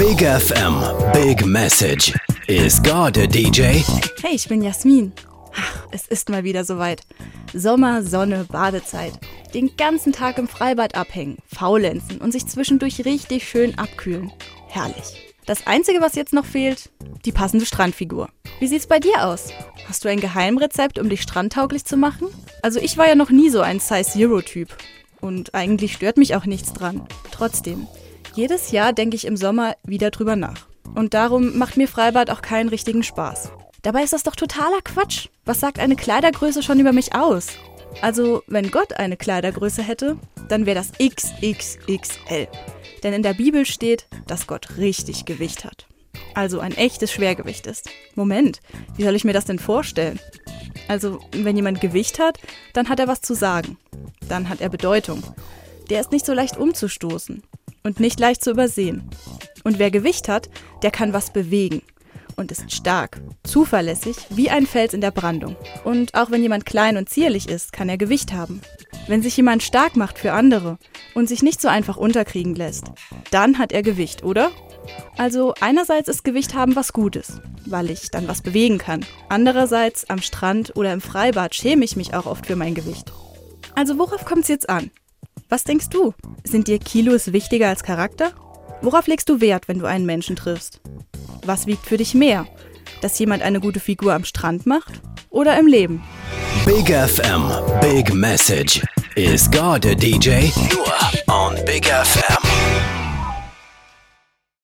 Big FM, Big Message. Is God a DJ? Hey, ich bin Jasmin. Ach, es ist mal wieder soweit. Sommer, Sonne, Badezeit. Den ganzen Tag im Freibad abhängen, faulenzen und sich zwischendurch richtig schön abkühlen. Herrlich. Das Einzige, was jetzt noch fehlt, die passende Strandfigur. Wie sieht's bei dir aus? Hast du ein Geheimrezept, um dich strandtauglich zu machen? Also ich war ja noch nie so ein Size-Zero-Typ. Und eigentlich stört mich auch nichts dran. Trotzdem, jedes Jahr denke ich im Sommer wieder drüber nach. Und darum macht mir Freibad auch keinen richtigen Spaß. Dabei ist das doch totaler Quatsch. Was sagt eine Kleidergröße schon über mich aus? Also, wenn Gott eine Kleidergröße hätte, dann wäre das XXXL. Denn in der Bibel steht, dass Gott richtig Gewicht hat. Also ein echtes Schwergewicht ist. Moment, wie soll ich mir das denn vorstellen? Also, wenn jemand Gewicht hat, dann hat er was zu sagen. Dann hat er Bedeutung. Der ist nicht so leicht umzustoßen und nicht leicht zu übersehen. Und wer Gewicht hat, der kann was bewegen und ist stark, zuverlässig, wie ein Fels in der Brandung. Und auch wenn jemand klein und zierlich ist, kann er Gewicht haben. Wenn sich jemand stark macht für andere und sich nicht so einfach unterkriegen lässt, dann hat er Gewicht, oder? Also einerseits ist Gewicht haben was Gutes, weil ich dann was bewegen kann. Andererseits am Strand oder im Freibad schäme ich mich auch oft für mein Gewicht. Also worauf kommt es jetzt an? Was denkst du? Sind dir Kilos wichtiger als Charakter? Worauf legst du Wert, wenn du einen Menschen triffst? Was wiegt für dich mehr? Dass jemand eine gute Figur am Strand macht oder im Leben? Big FM, Big Message. Is God a DJ? Nur on Big FM.